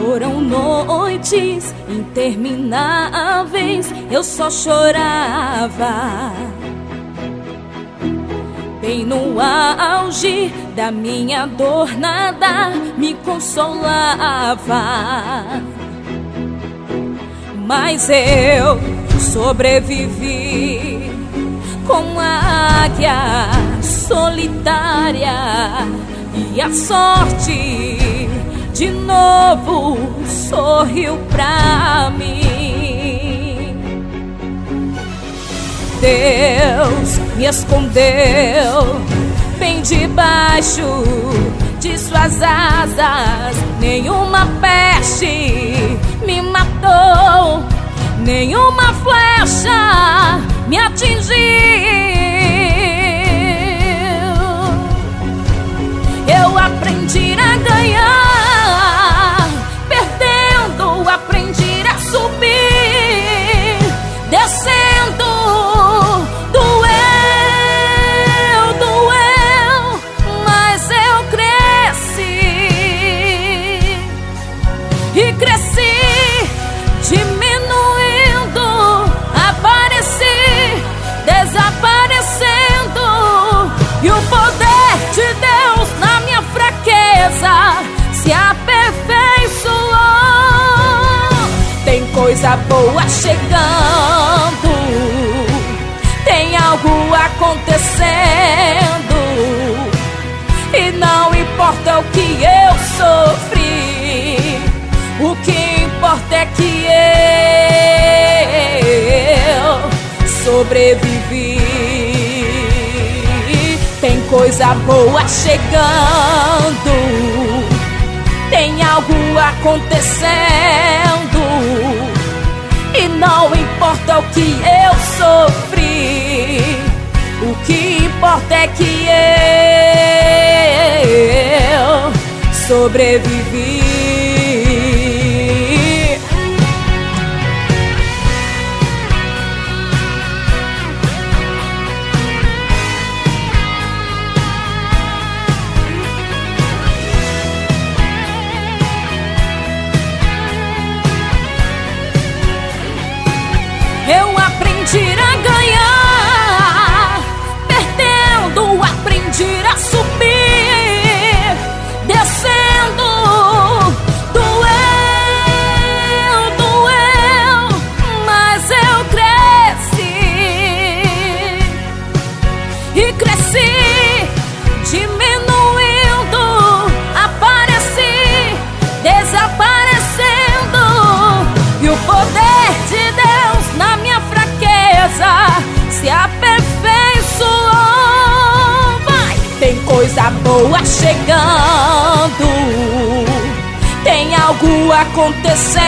Foram noites intermináveis, eu só chorava. Bem no auge da minha dor, nada me consolava. Mas eu sobrevivi como a águia solitária, e a sorte de novo sorriu pra mim. Deus me escondeu bem debaixo de suas asas. Nenhuma peste me matou, nenhuma flecha me atingiu. Eu aprendi a ganhar, perdendo, aprendi a subir, descendo. Doeu, mas eu cresci e cresci, diminuindo, apareci, desaparecendo. E o poder de Deus na minha fraqueza se aperfeiçoou. Tem coisa boa chegando, tem algo acontecendo, e não importa o que eu sofri, o que importa é que eu sobrevivi. Tem coisa boa chegando, tem algo acontecendo, e não importa o que eu sofri, o que importa é que eu sobrevivi. Eu aprendi a ganhar, perdendo, aprendi a subir, descendo. Doeu, mas eu cresci e cresci, diminuindo, apareci, desaparecendo. E o poder de Deus na minha fraqueza se aperfeiçoou. Vai! Tem coisa boa chegando, tem algo acontecendo,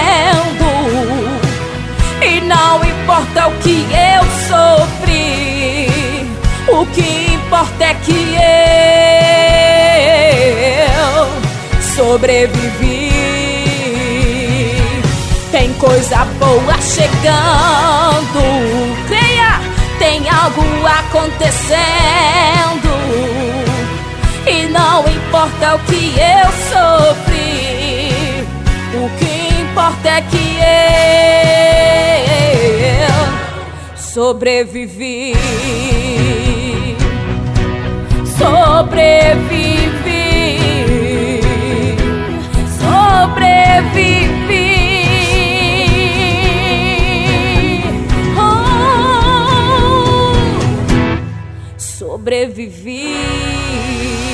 e não importa o que eu sofri, o que importa é que eu sobrevivi. Tem coisa boa chegando, creia, tem algo acontecendo, e não importa o que eu sofri, o que importa é que eu sobrevivi. Sobrevivi, sobrevivi. Sobrevivi.